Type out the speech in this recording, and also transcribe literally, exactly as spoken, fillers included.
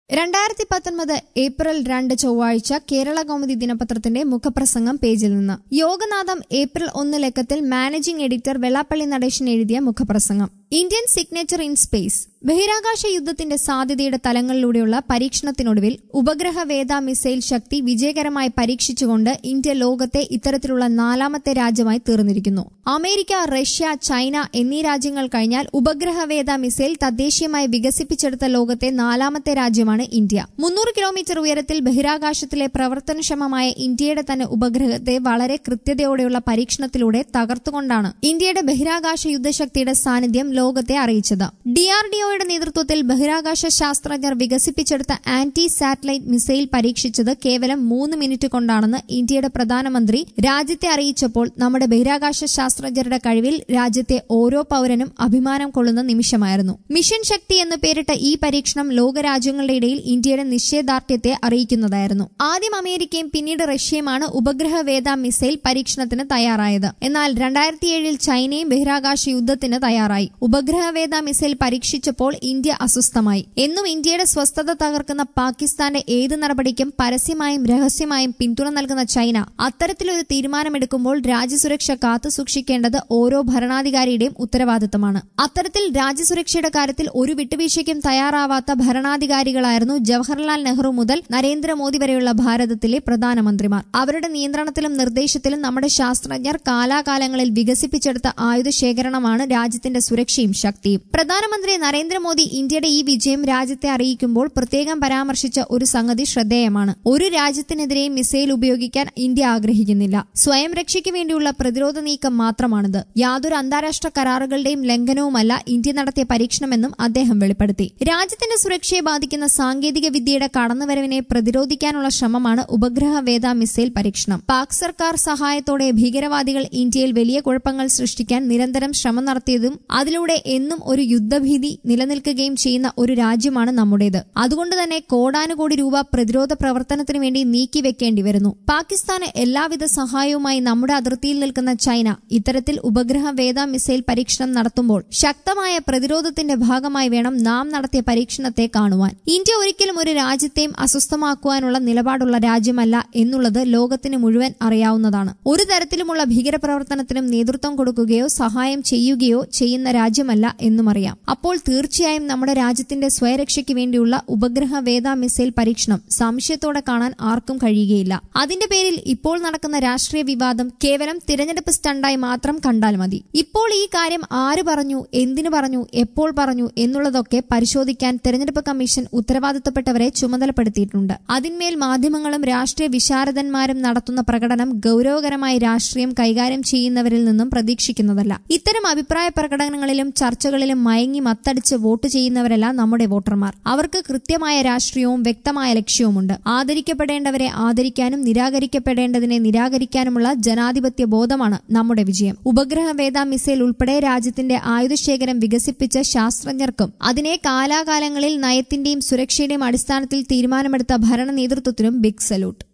രണ്ടായിരത്തി പത്തൊൻപത് ഏപ്രിൽ രണ്ട് ചൊവ്വാഴ്ച കേരള കൗമുദി ദിനപത്രത്തിന്റെ മുഖപ്രസംഗം പേജിൽ നിന്ന് യോഗനാഥം ഏപ്രിൽ ഒന്ന് ലക്കത്തിൽ മാനേജിംഗ് എഡിറ്റർ വെള്ളാപ്പള്ളി നടേശൻ എഴുതിയ മുഖപ്രസംഗം. Indian signature in space. ബഹിരാകാശ യുദ്ധത്തിന്റെ സാധ്യതയുടെ തലങ്ങളിലൂടെയുള്ള പരീക്ഷണത്തിനൊടുവിൽ ഉപഗ്രഹ വേദ മിസൈൽ ശക്തി വിജയകരമായി പരീക്ഷിച്ചുകൊണ്ട് ഇന്ത്യ ലോകത്തെ ഇത്തരത്തിലുള്ള നാലാമത്തെ രാജ്യമായി തീർന്നിരിക്കുന്നു. അമേരിക്ക, റഷ്യ, ചൈന എന്നീ രാജ്യങ്ങൾ കഴിഞ്ഞാൽ ഉപഗ്രഹ വേദ മിസൈൽ തദ്ദേശീയമായി വികസിപ്പിച്ചെടുത്ത ലോകത്തെ നാലാമത്തെ രാജ്യമാണ് ഇന്ത്യ. മുന്നൂറ് കിലോമീറ്റർ ഉയരത്തിൽ ബഹിരാകാശത്തിലെ പ്രവർത്തനക്ഷമമായ ഇന്ത്യയുടെ തന്നെ ഉപഗ്രഹത്തെ വളരെ കൃത്യതയോടെയുള്ള പരീക്ഷണത്തിലൂടെ തകർത്തുകൊണ്ടാണ് ഇന്ത്യയുടെ ബഹിരാകാശ യുദ്ധശക്തിയുടെ സാന്നിധ്യം ലോകത്തെ അറിയിച്ചത്. ഡിആർഡിഒയുടെ നേതൃത്വത്തിൽ ബഹിരാകാശ ശാസ്ത്രജ്ഞർ വികസിപ്പിച്ചെടുത്ത ആന്റി സാറ്റലൈറ്റ് മിസൈൽ പരീക്ഷിച്ചത് കേവലം മൂന്ന് മിനിറ്റ് കൊണ്ടാണെന്ന് ഇന്ത്യയുടെ പ്രധാനമന്ത്രി രാജ്യത്തെ അറിയിച്ചപ്പോൾ നമ്മുടെ ബഹിരാകാശ ശാസ്ത്രജ്ഞരുടെ കഴിവിൽ രാജ്യത്തെ ഓരോ പൌരനും അഭിമാനം കൊള്ളുന്ന നിമിഷമായിരുന്നു. മിഷൻ ശക്തി എന്ന് പേരിട്ട ഈ പരീക്ഷണം ലോകരാജ്യങ്ങളുടെ ഇടയിൽ ഇന്ത്യയുടെ നിശ്ചയദാർഢ്യത്തെ അറിയിക്കുന്നതായിരുന്നു. ആദ്യം അമേരിക്കയും പിന്നീട് റഷ്യയുമാണ് ഉപഗ്രഹ വേദ മിസൈൽ പരീക്ഷണത്തിന് തയ്യാറായത്. എന്നാൽ രണ്ടായിരത്തിയേഴിൽ ചൈനയും ബഹിരാകാശ യുദ്ധത്തിന് തയ്യാറായി. ഉപഗ്രഹ വേദ മിസൈൽ പരീക്ഷിച്ചപ്പോൾ ഇന്ത്യ അസ്വസ്ഥമായി. എന്നും ഇന്ത്യയുടെ സ്വസ്ഥത തകർക്കുന്ന പാകിസ്ഥാന്റെ ഏത് നടപടിക്കും പരസ്യമായും രഹസ്യമായും പിന്തുണ നൽകുന്ന ചൈന അത്തരത്തിലൊരു തീരുമാനമെടുക്കുമ്പോൾ രാജ്യസുരക്ഷ കാത്തുസൂക്ഷിക്കേണ്ടത് ഓരോ ഭരണാധികാരിയുടെയും ഉത്തരവാദിത്തമാണ്. അത്തരത്തിൽ രാജ്യസുരക്ഷയുടെ കാര്യത്തിൽ ഒരു വിട്ടുവീഴ്ചയ്ക്കും തയ്യാറാവാത്ത ഭരണാധികാരികളായിരുന്നു ജവഹർലാൽ നെഹ്റു മുതൽ നരേന്ദ്രമോദി വരെയുള്ള ഭാരതത്തിലെ പ്രധാനമന്ത്രിമാർ. അവരുടെ നിയന്ത്രണത്തിലും നിർദ്ദേശത്തിലും നമ്മുടെ ശാസ്ത്രജ്ഞർ കാലാകാലങ്ങളിൽ വികസിപ്പിച്ചെടുത്ത ആയുധ ശേഖരണമാണ് രാജ്യത്തിന്റെ സുരക്ഷയും ശക്തിയും. പ്രധാനമന്ത്രി നരേന്ദ്രമോദി ഇന്ത്യയുടെ ഈ വിജയം രാജ്യത്തെ അറിയിക്കുമ്പോൾ പ്രത്യേകം പരാമർശിച്ച ഒരു സംഗതി ശ്രദ്ധേയമാണ്. ഒരു രാജ്യത്തിനെതിരെയും മിസൈൽ ഉപയോഗിക്കാൻ ഇന്ത്യ ആഗ്രഹിക്കുന്നില്ല. സ്വയം രക്ഷയ്ക്ക് വേണ്ടിയുള്ള പ്രതിരോധ നീക്കം മാത്രമാണിത്. യാതൊരു അന്താരാഷ്ട്ര കരാറുകളുടെയും ലംഘനവുമല്ല ഇന്ത്യ നടത്തിയ പരീക്ഷണമെന്നും അദ്ദേഹം വെളിപ്പെടുത്തി. രാജ്യത്തിന്റെ സുരക്ഷയെ ബാധിക്കുന്ന സാങ്കേതിക വിദ്യയുടെ കടന്നുവരവിനെ പ്രതിരോധിക്കാനുള്ള ശ്രമമാണ് ഉപഗ്രഹ വേദ മിസൈൽ പരീക്ഷണം. പാക് സർക്കാർ സഹായത്തോടെ ഭീകരവാദികൾ ഇന്ത്യയിൽ വലിയ കുഴപ്പങ്ങൾ സൃഷ്ടിക്കാൻ നിരന്തരം ശ്രമം നടത്തിയതും അതിലൂടെ എന്നും ഒരു യുദ്ധഭീതി നിലനിൽക്കുകയും ചെയ്യുന്ന ഒരു രാജ്യമാണ് നമ്മുടേത്. അതുകൊണ്ട് തന്നെ കോടാനുകോടി രൂപ പ്രതിരോധ പ്രവർത്തനത്തിനു വേണ്ടി നീക്കിവെക്കേണ്ടി വരുന്നു. പാകിസ്ഥാന് എല്ലാവിധ സഹായവുമായി നമ്മുടെ അതിർത്തിയിൽ നിൽക്കുന്ന ചൈന ഇത്തരത്തിൽ ഉപഗ്രഹ വേദ മിസൈൽ പരീക്ഷണം നടത്തുമ്പോൾ ശക്തമായ പ്രതിരോധത്തിന്റെ ഭാഗമായി വേണം നാം നടത്തിയ പരീക്ഷണത്തെ കാണുവാൻ. ഇന്ത്യ ഒരിക്കലും ഒരു രാജ്യത്തെയും അസ്വസ്ഥമാക്കുവാനുള്ള നിലപാടുള്ള രാജ്യമല്ല എന്നുള്ളത് ലോകത്തിന് മുഴുവൻ അറിയാവുന്നതാണ്. ഒരു തരത്തിലുമുള്ള ഭീകരപ്രവർത്തനത്തിനും നേതൃത്വം കൊടുക്കുകയോ സഹായം ചെയ്യുകയോ ചെയ്യുന്ന രാജ്യമല്ല എന്നും അറിയാം. അപ്പോൾ തീർച്ചയായും നമ്മുടെ രാജ്യത്തിന്റെ സ്വയരക്ഷയ്ക്ക് വേണ്ടിയുള്ള ഉപഗ്രഹ വേദ മിസൈൽ പരീക്ഷണം സംശയത്തോടെ കാണാൻ ആർക്കും കഴിയുകയില്ല. അതിന്റെ പേരിൽ ഇപ്പോൾ നടക്കുന്ന രാഷ്ട്രീയ വിവാദം കേവലം തിരഞ്ഞെടുപ്പ് സ്റ്റണ്ടായി മാത്രം കണ്ടാൽ മതി. ഇപ്പോൾ ഈ കാര്യം ആര് പറഞ്ഞു, എന്തിനു പറഞ്ഞു, എപ്പോൾ പറഞ്ഞു എന്നുള്ളതൊക്കെ പരിശോധിക്കാൻ തെരഞ്ഞെടുപ്പ് കമ്മീഷൻ ഉത്തരവാദിത്തപ്പെട്ടവരെ ചുമതലപ്പെടുത്തിയിട്ടുണ്ട്. അതിന്മേൽ മാധ്യമങ്ങളും രാഷ്ട്രീയ വിശാരദന്മാരും നടത്തുന്ന പ്രകടനം ഗൌരവകരമായി രാഷ്ട്രീയം കൈകാര്യം ചെയ്യുന്നവരിൽ നിന്നും പ്രതീക്ഷിക്കുന്നതല്ല. ഇത്തരം അഭിപ്രായ പ്രകടനങ്ങളിലും ചർച്ചകളിലും മയങ്ങി മത്തടിച്ച് വോട്ട് ചെയ്യുന്നവരല്ല നമ്മുടെ വോട്ടർമാർ. അവർക്ക് കൃത്യമായ രാഷ്ട്രീയവും വ്യക്തമായ ലക്ഷ്യവുമുണ്ട്. ആദരിക്കപ്പെടേണ്ടവരെ ആദരിക്കാനും നിരാകരിക്കപ്പെടേണ്ടതിനെ നിരാകരിക്കാനുമുള്ള ജനാധിപത്യ ബോധമാണ് നമ്മുടെ വിജയം. ഉപഗ്രഹ വേദ മിസൈൽ ഉൾപ്പെടെ രാജ്യത്തിന്റെ ആയുധശേഖരം വികസിപ്പിച്ച ശാസ്ത്രജ്ഞർക്കും അതിനെ കാലാകാലങ്ങളിൽ നയത്തിന്റെയും സുരക്ഷയുടെയും അടിസ്ഥാനത്തിൽ തീരുമാനമെടുത്ത ഭരണ നേതൃത്വത്തിനും ബിഗ് സല്യൂട്ട്.